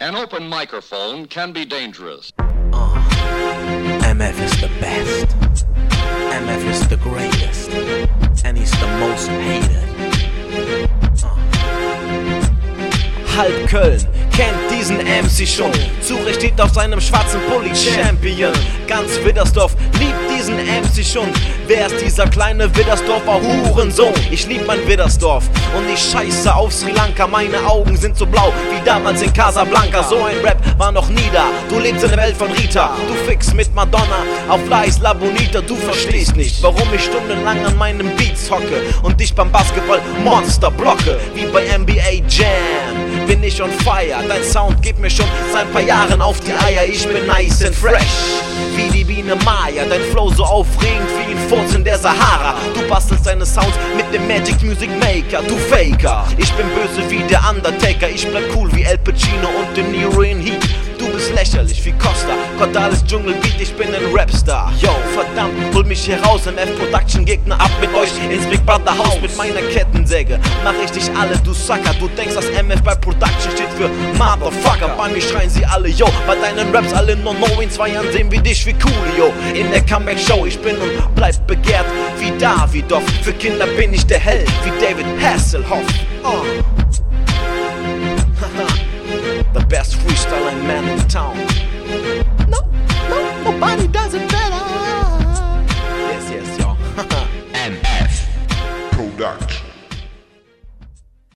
An open microphone can be dangerous. MF is the best. MF is the greatest. And he's the most hated. Halb Köln kennt diesen MC schon. Zurich steht auf seinem schwarzen Pulli Champion. Ganz Widdersdorf liebt diesen MC schon. Wer ist dieser kleine Widdersdorfer Hurensohn? Ich lieb mein Widdersdorf und ich scheiße auf Sri Lanka. Meine Augen sind so blau wie damals in Casablanca. So ein Rap war noch nie da. Du lebst in der Welt von Rita. Du fix mit Madonna auf La Isla Bonita. Du verstehst nicht, warum ich stundenlang an meinem Beats hocke und dich beim Basketball Monster blocke. Wie bei NBA Jam bin ich on fire. Dein Sound gibt mir schon seit ein paar Jahren auf die Eier. Ich bin nice and fresh, wie die Biene Maya. Dein Flow so aufregend wie ein Furz in der Sahara. Du bastelst deine Sounds mit dem Magic Music Maker. Du Faker, ich bin böse wie der Undertaker. Ich bleib cool wie El Pacino und De Niro in Heat. Du bist lächerlich wie Costa, Cordalis Dschungelbeat, ich bin ein Rapstar. Yo, verdammt, hol mich hier raus, MF Production, Gegner ab mit euch ins Big Brother Haus mit meiner Kettensäge. Mach ich dich alle, du Sucker, du denkst, dass MF bei Production steht für Motherfucker. Bei mir schreien sie alle, yo, bei deinen Raps alle no. In 2 Jahren sehen wir dich wie Coolio in der Comeback-Show. Ich bin und bleib begehrt wie Davidoff. Für Kinder bin ich der Held wie David Hasselhoff. The best freestyling man